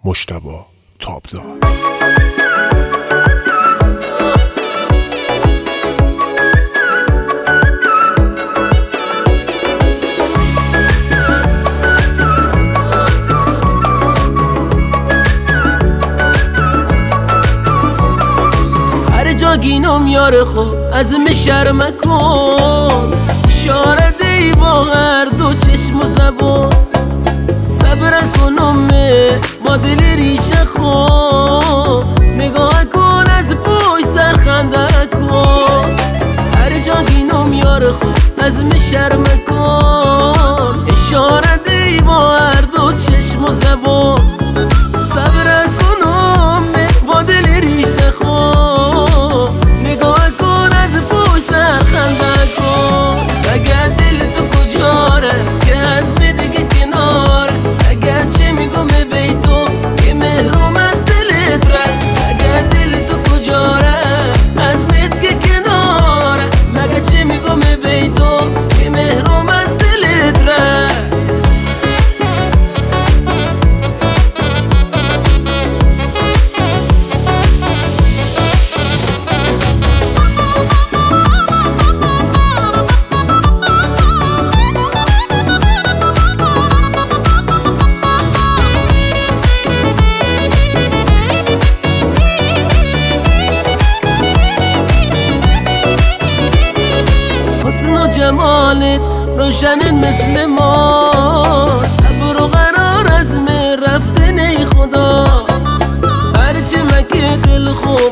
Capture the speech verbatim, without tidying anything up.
مجتبی تابدار. هر جا گینم یار خود از من شرم کن، اشاره دی با هر دو چشم و زبان. صبر کنم با دل ریشه خود، نگاه کن از بوی سرخنده کن. هر جا گینم یار خود از من شرم کن، اشاره دی با هر دو چشم و زبان. صبر کنم با دل ریشه خود، نگاه کن از بوی سرخنده کن. اگر دل تو کجاره که از من دیگه کناره، اگر چه میگم بی تو که محروم از دلت رد. اگر دل تو کجاره از من دیگه کناره، مگه چه میگم بی تو که محروم از دلت رد. حسن و جمالت روشن مثل ما، صبر و قرار از من رفته نی خدا. هرچی مکه دل خوب